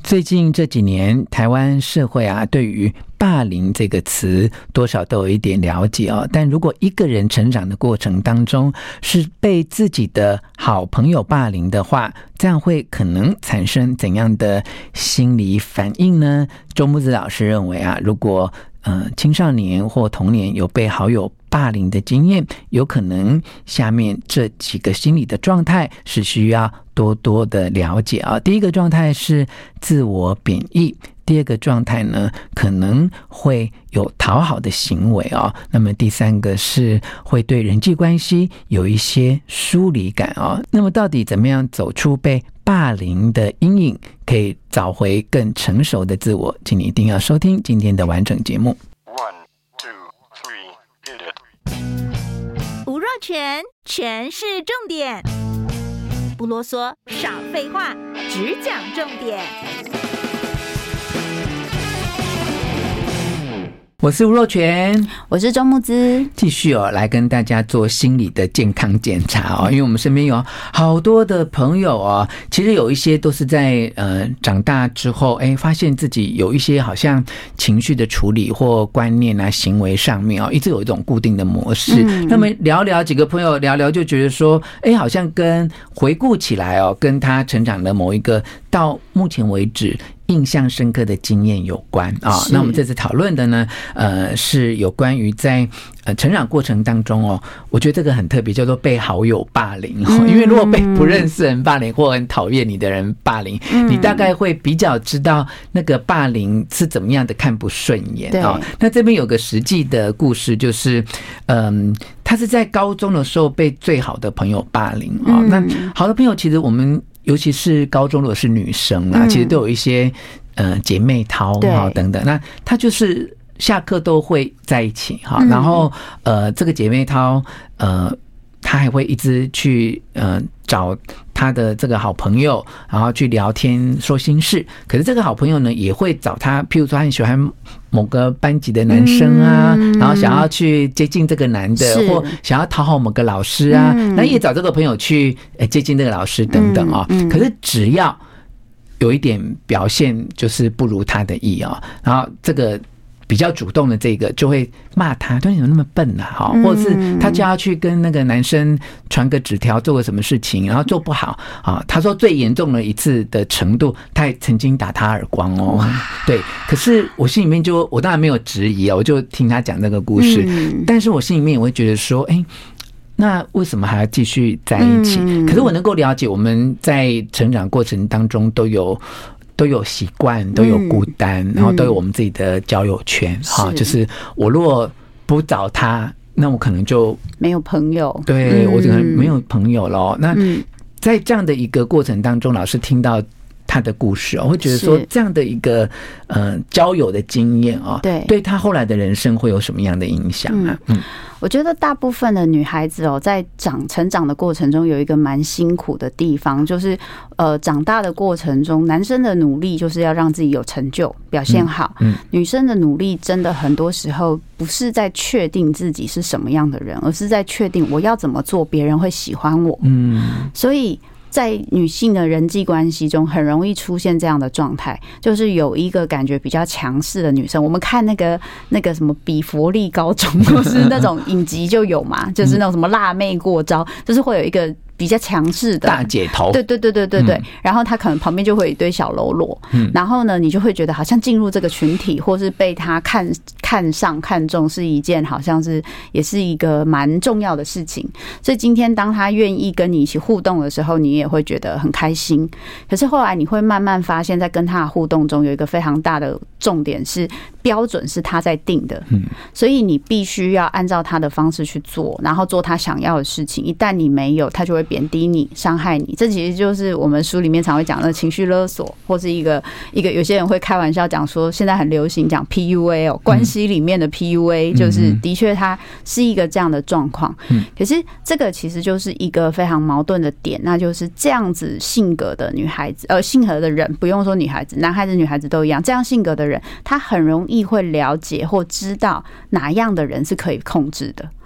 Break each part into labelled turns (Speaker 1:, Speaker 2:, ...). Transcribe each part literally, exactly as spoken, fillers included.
Speaker 1: 最近这几年台湾社会啊，对于霸凌这个词多少都有一点了解哦。但如果一个人成长的过程当中是被自己的好朋友霸凌的话，这样会可能产生怎样的心理反应呢？周木子老师认为啊，如果呃青少年或童年有被好友霸凌的经验，有可能下面这几个心理的状态是需要多多的了解啊。第一个状态是自我贬义，第二个状态呢，可能会有讨好的行为哦。那么第三个是会对人际关系有一些疏离感哦。那么到底怎么样走出被霸凌的阴影，可以找回更成熟的自我？请你一定要收听今天的完整节目。
Speaker 2: One, two, three, hit it.
Speaker 3: 吴若权，权是重点，不啰嗦，少废话，只讲重点。
Speaker 1: 我是吴若权，
Speaker 4: 我是周木姿，
Speaker 1: 继续哦来跟大家做心理的健康检查哦，因为我们身边有好多的朋友哦，其实有一些都是在呃长大之后，哎，发现自己有一些好像情绪的处理或观念啊、行为上面哦，一直有一种固定的模式。嗯、那么聊聊几个朋友聊聊，就觉得说，哎，好像跟回顾起来哦，跟他成长的某一个到目前为止印象深刻的经验有关啊、哦。那我们这次讨论的呢，呃，是有关于在呃成长过程当中哦，我觉得这个很特别，叫做被好友霸凌、哦嗯、因为如果被不认识人霸凌或很讨厌你的人霸凌、嗯，你大概会比较知道那个霸凌是怎么样的看不顺眼啊、哦。那这边有个实际的故事，就是嗯。他是在高中的时候被最好的朋友霸凌啊、嗯。那好的朋友，其实我们尤其是高中如果是女生啦，嗯、其实都有一些呃姐妹淘哈等等。那他就是下课都会在一起哈、嗯，然后呃这个姐妹淘呃他还会一直去呃找他的这个好朋友，然后去聊天说心事。可是这个好朋友呢，也会找他，譬如说他很喜欢某个班级的男生啊、嗯，然后想要去接近这个男的，或想要讨好某个老师啊，那、嗯、也找这个朋友去接近这个老师等等啊、哦嗯嗯。可是只要有一点表现就是不如他的意啊、哦，然后这个比较主动的这个就会骂他，说你怎么那么笨啊？或者是他就要去跟那个男生传个纸条，做个什么事情，然后做不好啊。他说最严重的一次的程度，他也曾经打他耳光哦。对，可是我心里面就我当然没有质疑啊，我就听他讲这个故事，但是我心里面也会觉得说，哎。那为什么还要继续在一起？可是我能够了解，我们在成长过程当中都有。都有习惯，都有孤单、嗯，然后都有我们自己的交友圈哈、嗯。就是我如果不找他，那我可能就
Speaker 4: 没有朋友，
Speaker 1: 对、嗯、我可能没有朋友了。那在这样的一个过程当中，老师听到他的故事，我会觉得说这样的一个呃交友的经验啊，对，对他后来的人生会有什么样的影响啊？嗯。嗯
Speaker 4: 我觉得大部分的女孩子哦，在长成长的过程中，有一个蛮辛苦的地方，就是呃，长大的过程中，男生的努力就是要让自己有成就，表现好。嗯，嗯女生的努力真的很多时候不是在确定自己是什么样的人，而是在确定我要怎么做，别人会喜欢我。嗯，所以。在女性的人际关系中，很容易出现这样的状态，就是有一个感觉比较强势的女生。我们看那个那个什么比佛利高中，或是那种影集就有嘛，就是那种什么辣妹过招，就是会有一个。比较强势的
Speaker 1: 大姐头，
Speaker 4: 对对对对对对、嗯，然后他可能旁边就会有一堆小喽啰、嗯，然后呢，你就会觉得好像进入这个群体，或是被他看看上看中，是一件好像是也是一个蛮重要的事情。所以今天当他愿意跟你一起互动的时候，你也会觉得很开心。可是后来你会慢慢发现，在跟他的互动中有一个非常大的重点是标准是他在定的，嗯，所以你必须要按照他的方式去做，然后做他想要的事情。一旦你没有，他就会贬低你、伤害你，这其实就是我们书里面常会讲的情绪勒索，或是一个一个有些人会开玩笑讲说，现在很流行讲 P U A 哦，关系里面的 P U A，、嗯、就是的确它是一个这样的状况、嗯。可是这个其实就是一个非常矛盾的点，那就是这样子性格的女孩子，呃，性格的人，不用说女孩子，男孩子、女孩子都一样，这样性格的人，他很容易会了解或知道哪样的人是可以控制的。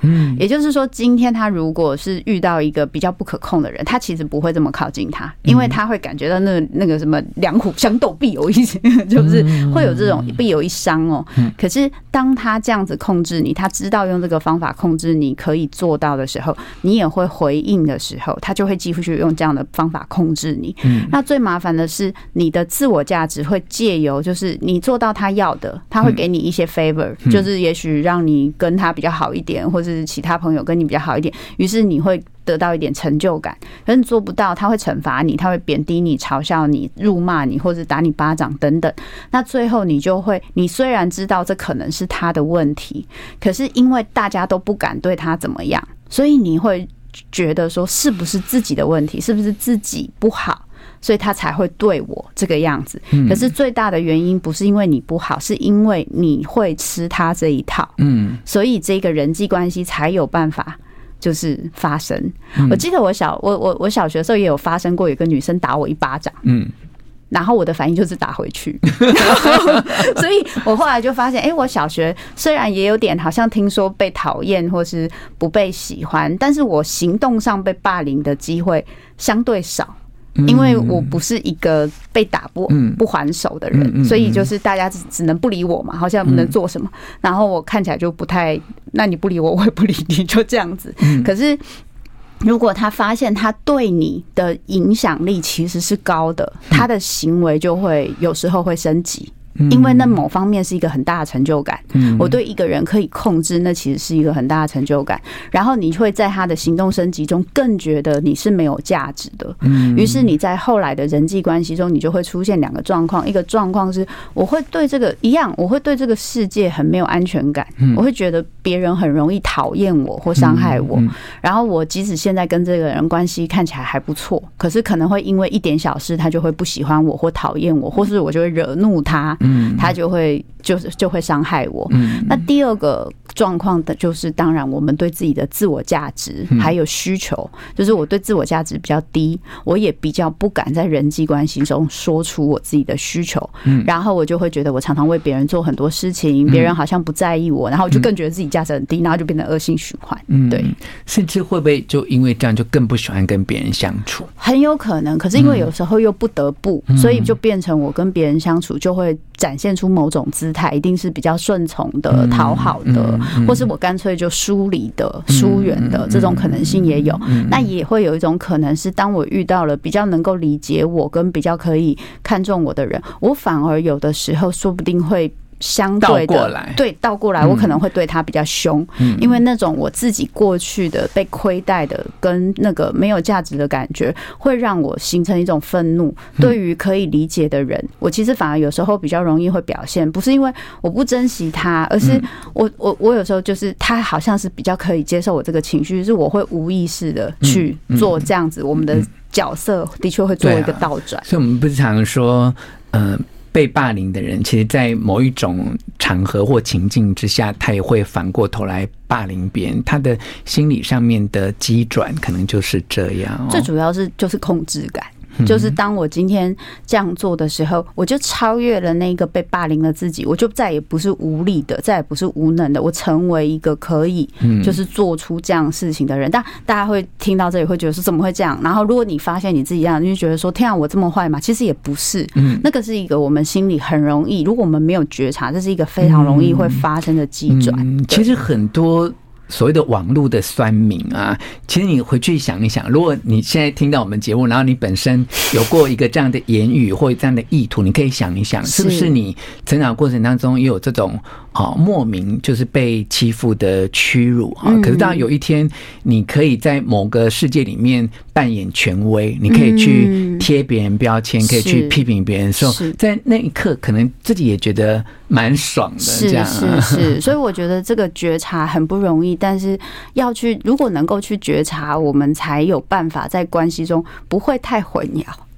Speaker 4: 嗯，也就是说，今天他如果是遇到一个比较不可控的人，他其实不会这么靠近他，因为他会感觉到那个那个什么两虎相斗必有一就是会有这种必有一伤哦。可是当他这样子控制你，他知道用这个方法控制你可以做到的时候，你也会回应的时候，他就会继续用这样的方法控制你。那最麻烦的是，你的自我价值会借由就是你做到他要的，他会给你一些 favor， 就是也许让你跟他比较好一点，或者是其他朋友跟你比较好一点，于是你会得到一点成就感。可是你做不到，他会惩罚你，他会贬低你、嘲笑你、辱骂你，或者打你巴掌等等。那最后你就会，你虽然知道这可能是他的问题，可是因为大家都不敢对他怎么样，所以你会觉得说是不是自己的问题，是不是自己不好，所以他才会对我这个样子。可是最大的原因不是因为你不好，是因为你会吃他这一套，嗯，所以这个人际关系才有办法就是发生。我记得我小我我我小学的时候也有发生过，有个女生打我一巴掌，嗯。然后我的反应就是打回去，所以我后来就发现，哎、欸，我小学虽然也有点好像听说被讨厌或是不被喜欢，但是我行动上被霸凌的机会相对少。因为我不是一个被打不不还手的人，所以就是大家只只能不理我嘛，好像不能做什么。然后我看起来就不太，那你不理我，我也不理你，就这样子。可是如果他发现他对你的影响力其实是高的，他的行为就会有时候会升级。因为那某方面是一个很大的成就感，我对一个人可以控制，那其实是一个很大的成就感。然后你会在他的行动升级中更觉得你是没有价值的，于是你在后来的人际关系中，你就会出现两个状况。一个状况是我会对这个一样，我会对这个世界很没有安全感，我会觉得别人很容易讨厌我或伤害我。然后我即使现在跟这个人关系看起来还不错，可是可能会因为一点小事，他就会不喜欢我或讨厌我，或是我就会惹怒他。他就会就是就会伤害我。那第二个状况的就是，当然我们对自己的自我价值还有需求，就是我对自我价值比较低，我也比较不敢在人际关系中说出我自己的需求，然后我就会觉得我常常为别人做很多事情，别人好像不在意我，然后我就更觉得自己价值很低，然后就变成恶性循环。对，
Speaker 1: 甚至会不会就因为这样就更不喜欢跟别人相处？很
Speaker 4: 有可能，可是因为有时候又不得不，所以就变成我跟别人相处就会展现出某种姿态，一定是比较顺从的、讨好的，或是我干脆就疏离的、疏远的，这种可能性也有。那也会有一种可能是，当我遇到了比较能够理解我跟比较可以看重我的人，我反而有的时候说不定会相对的对倒过来，我可能会对他比较凶，因为那种我自己过去的被亏待的跟那个没有价值的感觉，会让我形成一种愤怒。对于可以理解的人，我其实反而有时候比较容易会表现，不是因为我不珍惜他，而是我我我有时候就是他好像是比较可以接受我这个情绪，是我会无意识的去做这样子，我们的角色的确会做一个倒转。
Speaker 1: 所以我们不是常说，呃。被霸凌的人，其实在某一种场合或情境之下，他也会反过头来霸凌别人。他的心理上面的机转，可能就是这样、哦。
Speaker 4: 最主要是就是控制感。就是当我今天这样做的时候，我就超越了那个被霸凌的自己，我就再也不是无力的，再也不是无能的，我成为一个可以就是做出这样事情的人。但大家会听到这里会觉得说怎么会这样？然后如果你发现你自己这样，你就觉得说天啊，我这么坏嘛？其实也不是，那个是一个我们心里很容易，如果我们没有觉察，这是一个非常容易会发生的机转。
Speaker 1: 嗯、其实很多。所谓的网络的酸民啊，其实你回去想一想，如果你现在听到我们节目，然后你本身有过一个这样的言语或这样的意图，你可以想一想，是不是你成长过程当中也有这种啊莫名就是被欺负的屈辱啊？可是当有一天你可以在某个世界里面扮演权威，你可以去贴别人标签，可以去批评别人的时候，在那一刻可能自己也觉得蛮爽的，这样
Speaker 4: 是是是，所以我觉得这个觉察很不容易。但是要去，如果能够去觉察，我们才有办法在关系中不会太混淆。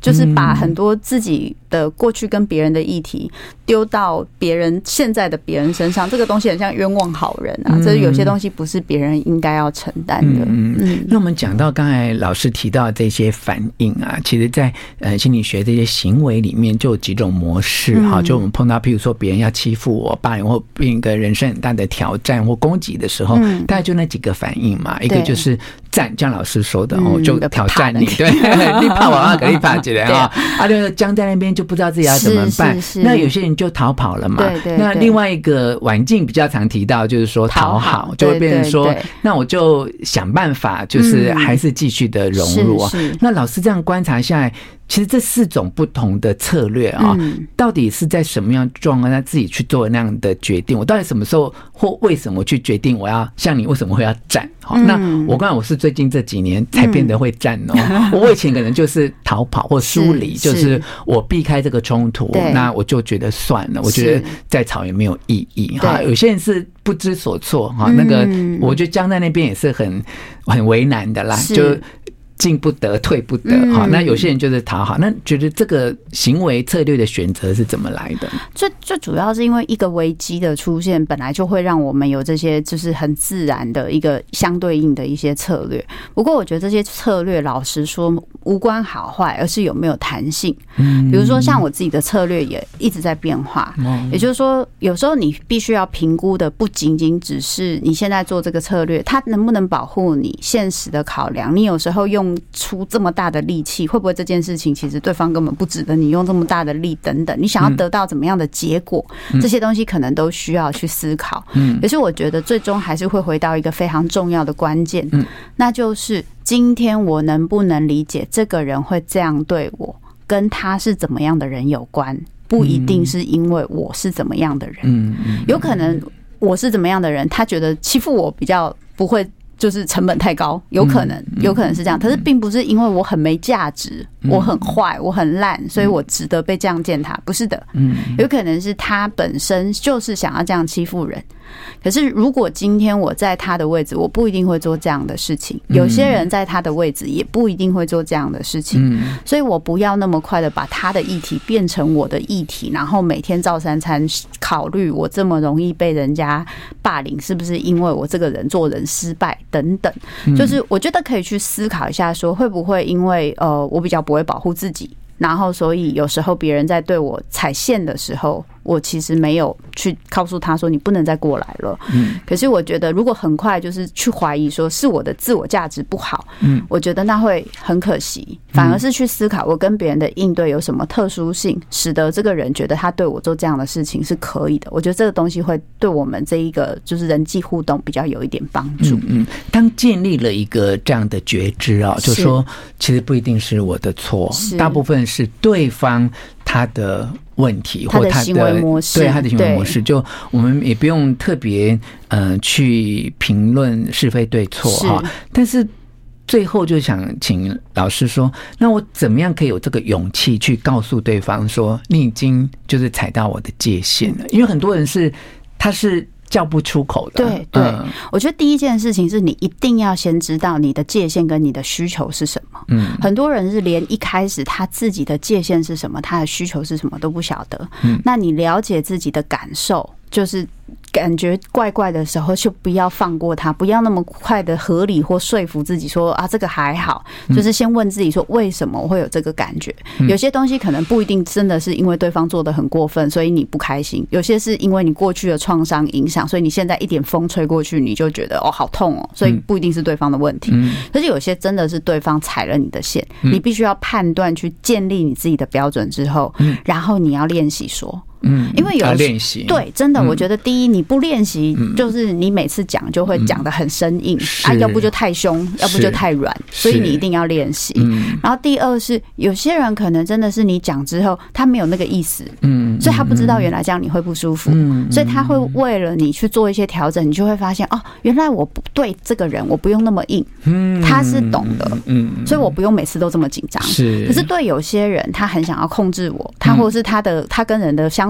Speaker 4: 就是把很多自己的过去跟别人的议题丢到别人现在的别人身上，这个东西很像冤枉好人啊，这有些东西不是别人应该要承担的。
Speaker 1: 嗯嗯，那我们讲到刚才老师提到这些反应啊，其实在呃心理学这些行为里面就有几种模式哈、嗯，就我们碰到譬如说别人要欺负我、霸凌或一个人生很大的挑战或攻击的时候，嗯、大概就那几个反应嘛，一个就是战，像老师说的，哦，就挑战你，对，你怕我啊，可以怕起来啊，啊，那个僵在那边就不知道自己要怎么办。那有些人就逃跑了嘛。对对。那另外一个婉静比较常提到，就是说讨好，就会变成说，那我就想办法，就是还是继续的融入啊。那老师这样观察下来，其实这四种不同的策略啊、嗯，到底是在什么样状况下自己去做那样的决定？我到底什么时候或为什么去决定我要像你为什么会要战？好、嗯，那我刚才我是最近这几年才变得会战哦、嗯。我以前可能就是逃跑或疏离，就是我避开这个冲突，那我就觉得算了，我觉得再吵也没有意义哈。有些人是不知所措哈，那个我觉得僵在那边也是很很为难的啦，就。进不得退不得、嗯、那有些人就是讨好，那觉得这个行为策略的选择是怎么来的？
Speaker 4: 最最主要是因为一个危机的出现本来就会让我们有这些就是很自然的一个相对应的一些策略，不过我觉得这些策略老实说无关好坏，而是有没有弹性、嗯、比如说像我自己的策略也一直在变化、嗯、也就是说有时候你必须要评估的不仅仅只是你现在做这个策略它能不能保护你现实的考量，你有时候用出这么大的力气，会不会这件事情其实对方根本不值得你用这么大的力等等，你想要得到怎么样的结果、嗯、这些东西可能都需要去思考、嗯、可是我觉得最终还是会回到一个非常重要的关键、嗯、那就是今天我能不能理解这个人会这样对我跟他是怎么样的人有关，不一定是因为我是怎么样的人、嗯、有可能我是怎么样的人他觉得欺负我比较不会就是成本太高，有可能有可能是这样，可是并不是因为我很没价值，我很坏，我很烂，所以我值得被这样践踏，不是的，有可能是他本身就是想要这样欺负人。可是如果今天我在他的位置，我不一定会做这样的事情，有些人在他的位置也不一定会做这样的事情，所以我不要那么快的把他的议题变成我的议题，然后每天照三餐考虑我这么容易被人家霸凌是不是因为我这个人做人失败等等，就是我觉得可以去思考一下说会不会因为呃我比较不会保护自己，然后所以有时候别人在对我踩线的时候，我其实没有去告诉他说你不能再过来了。嗯，可是我觉得如果很快就是去怀疑说是我的自我价值不好，嗯，我觉得那会很可惜，反而是去思考我跟别人的应对有什么特殊性，使得这个人觉得他对我做这样的事情是可以的。我觉得这个东西会对我们这一个就是人际互动比较有一点帮助。
Speaker 1: 嗯嗯，当建立了一个这样的觉知啊，就说其实不一定是我的错，大部分是对方他的问题或他的
Speaker 4: 行为模式，
Speaker 1: 对他的行为模式，就我们也不用特别呃去评论是非对错哈。但是最后就想请老师说，那我怎么样可以有这个勇气去告诉对方说，你已经就是踩到我的界限了？因为很多人是他是叫不出口的。
Speaker 4: 对对、嗯，我觉得第一件事情是你一定要先知道你的界限跟你的需求是什么。嗯，很多人是连一开始他自己的界限是什么，他的需求是什么都不晓得。嗯，那你了解自己的感受，就是感觉怪怪的时候，就不要放过他，不要那么快的合理或说服自己说啊这个还好，就是先问自己说为什么我会有这个感觉。有些东西可能不一定真的是因为对方做得很过分，所以你不开心；有些是因为你过去的创伤影响，所以你现在一点风吹过去，你就觉得哦好痛哦，所以不一定是对方的问题。可是有些真的是对方踩了你的线，你必须要判断去建立你自己的标准之后，然后你要练习说。嗯，因为有
Speaker 1: 练习，
Speaker 4: 对，真的，我觉得第一，你不练习，就是你每次讲就会讲得很生硬、嗯、啊，要不就太凶，要不就太软，所以你一定要练习。然后第二是，有些人可能真的是你讲之后，他没有那个意思，嗯，所以他不知道原来这样你会不舒服，嗯，所以他会为了你去做一些调整，你就会发现哦，原来我不对这个人，我不用那么硬，嗯，他是懂的，嗯，所以我不用每次都这么紧张。是，可是对有些人，他很想要控制我，他或是他的他跟人的相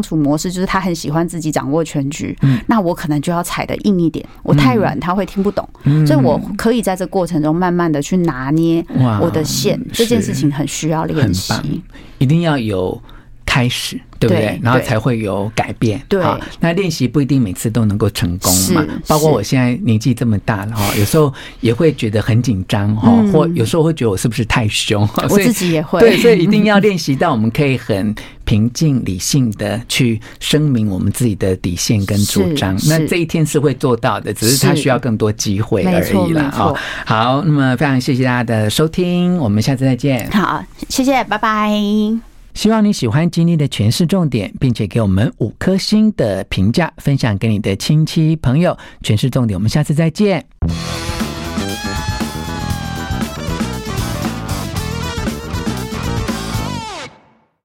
Speaker 4: 处模式就是他很喜欢自己掌握全局，嗯，那我可能就要踩得硬一点，我太软他会听不懂，嗯，所以我可以在这过程中慢慢的去拿捏我的线，这件事情很需要练习，
Speaker 1: 一定要有开始，对不 对, 对？然后才会有改变。对，好，那练习不一定每次都能够成功嘛。包括我现在年纪这么大了哈，有时候也会觉得很紧张哈，嗯，或有时候会觉得我是不是太凶？
Speaker 4: 我自己也会。
Speaker 1: 对，所以一定要练习到我们可以很平静理性的去声明我们自己的底线跟主张。那这一天是会做到的，只是它需要更多机会而已啦。哦，好，那么非常谢谢大家的收听，我们下次再见。
Speaker 4: 好，谢谢，拜拜。
Speaker 1: 希望你喜欢今天的诠释重点，并且给我们五颗星的评价，分享给你的亲戚朋友。诠释重点，我们下次再见。